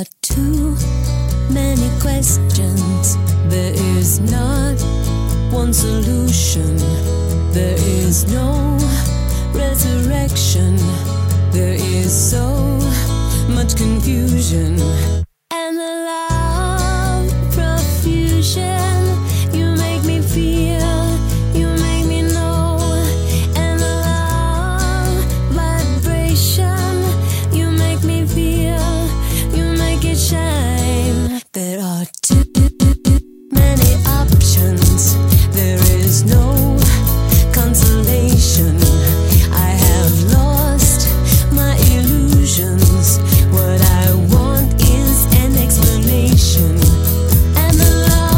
are too many questions. There is not one solution. There is no resurrection. There is so much confusion and a love profusion. You make me feel, you make me know, and a love vibration. You make me feel, you make it shine. There are too many options. There is no consolation. I have lost my illusions. What I want is an explanation and a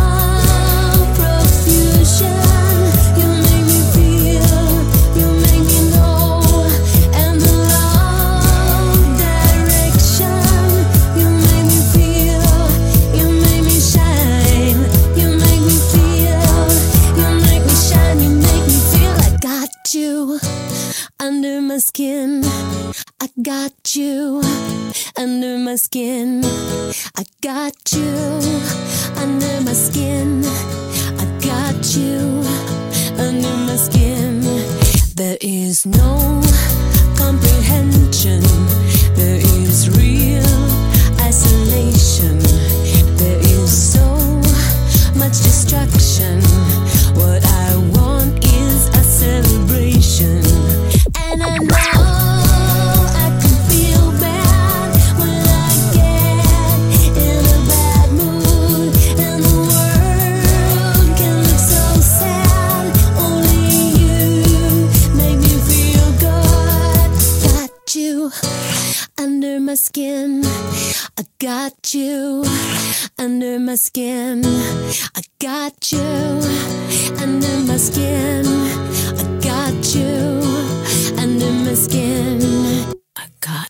love profusion. You make me feel, you make me know, and the love direction. You make me feel, you make me shine. You make me feel, you make me shine. You make me feel I got you under my skin. I got you under my skin. I got you under my skin. I got you under my skin. There is no comprehension. There is real isolation. There is so much destruction. What I want is a celebration. And I know I can feel bad when I get in a bad mood, and the world can look so sad. Only you make me feel good. Got you under my skin. I got you under my skin. I got you under my skin. I got you under my skin. I got